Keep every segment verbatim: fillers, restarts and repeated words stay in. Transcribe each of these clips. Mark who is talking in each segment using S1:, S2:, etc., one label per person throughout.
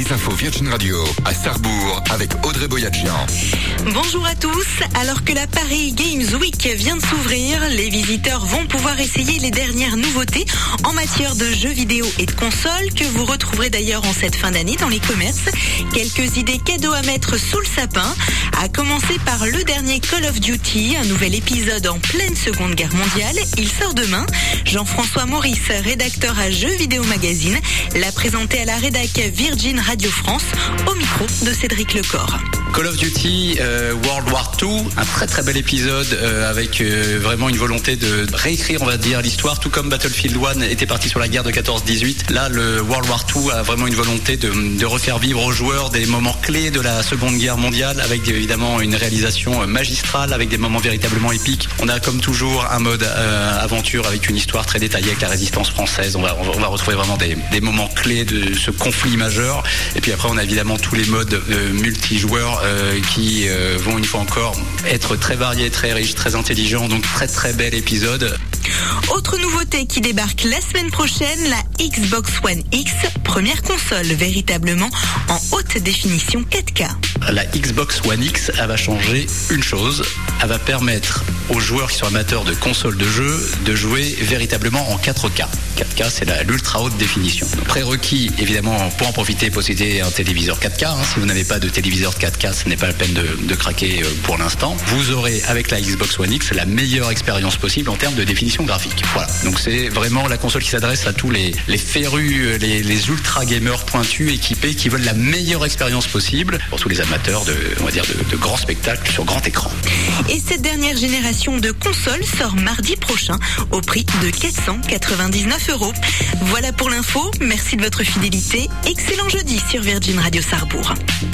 S1: Les infos Virgin Radio à Sarrebourg avec Audrey Boyadjian.
S2: Bonjour à tous. Alors que la Paris Games Week vient de s'ouvrir, les visiteurs vont pouvoir essayer les dernières nouveautés en matière de jeux vidéo et de consoles que vous retrouverez d'ailleurs en cette fin d'année dans les commerces. Quelques idées cadeaux à mettre sous le sapin, à commencer par le dernier Call of Duty, un nouvel épisode en pleine Seconde Guerre mondiale. Il sort demain. Jean-François Maurice, rédacteur à Jeux Vidéo Magazine, l'a présenté à la rédac Virgin Radio France au micro de Cédric Lecor.
S3: Call of Duty euh, World War deux, un très très bel épisode euh, avec euh, vraiment une volonté de réécrire, on va dire, l'histoire, tout comme Battlefield un était parti sur la guerre de quatorze dix-huit. Là, le World War deux a vraiment une volonté de, de refaire vivre aux joueurs des moments clés de la Seconde Guerre mondiale, avec évidemment une réalisation magistrale, avec des moments véritablement épiques. On a comme toujours un mode euh, aventure avec une histoire très détaillée avec la résistance française. On va, on va retrouver vraiment des, des moments clés de ce conflit majeur. Et puis après, on a évidemment tous les modes euh, multijoueurs Euh, qui euh, vont une fois encore être très variés, très riches, très intelligents, donc très très bel épisode.
S2: Autre nouveauté qui débarque la semaine prochaine, la Xbox One X, première console véritablement en haute définition quatre K.
S3: La Xbox One X, elle va changer une chose, elle va permettre aux joueurs qui sont amateurs de consoles de jeux de jouer véritablement en quatre K. quatre K, c'est la, l'ultra haute définition. Donc, prérequis, évidemment, pour en profiter, posséder un téléviseur quatre K. Hein. Si vous n'avez pas de téléviseur quatre K, ce n'est pas la peine de, de craquer pour l'instant. Vous aurez, avec la Xbox One X, la meilleure expérience possible en termes de définition graphique. Voilà. Donc c'est vraiment la console qui s'adresse à tous les, les férus, les, les ultra gamers pointus, équipés, qui veulent la meilleure expérience possible pour tous les amateurs de, on va dire, de, de grands spectacles sur grand écran.
S2: Et cette dernière génération de consoles sort mardi prochain au prix de quatre cent quatre-vingt-dix-neuf euros. Voilà pour l'info. Merci de votre fidélité. Excellent jeudi sur Virgin Radio Sarrebourg.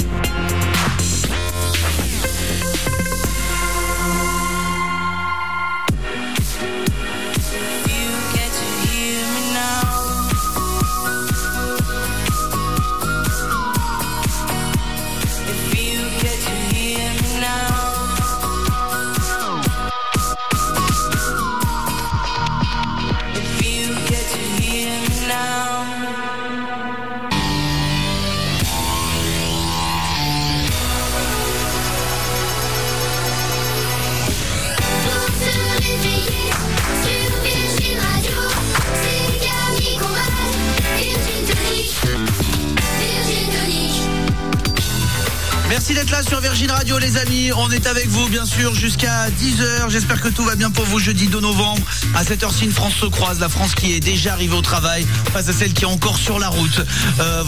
S4: Merci d'être là sur Virgin Radio, les amis. On est avec vous bien sûr jusqu'à dix heures. J'espère que tout va bien pour vous. Jeudi deux novembre à cette heure-ci, une France se croise. La France qui est déjà arrivée au travail face à celle qui est encore sur la route. euh,